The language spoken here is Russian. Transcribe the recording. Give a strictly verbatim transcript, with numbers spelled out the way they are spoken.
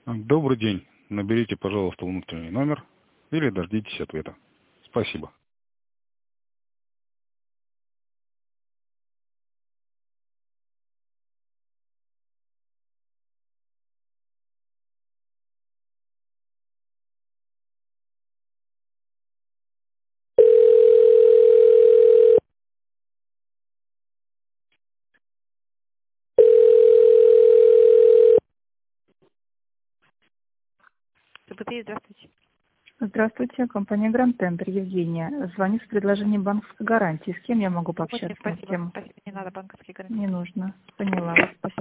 Добрый день. Наберите, пожалуйста, внутренний номер или дождитесь ответа. Спасибо. ТПТ, здравствуйте. Здравствуйте, компания Гранд Тендер, Евгения. Звоню с предложением банковской гарантии. С кем я могу Очень пообщаться? С спасибо. кем? Спасибо, не надо банковские гарантии. Не нужно. Поняла вас. Спасибо.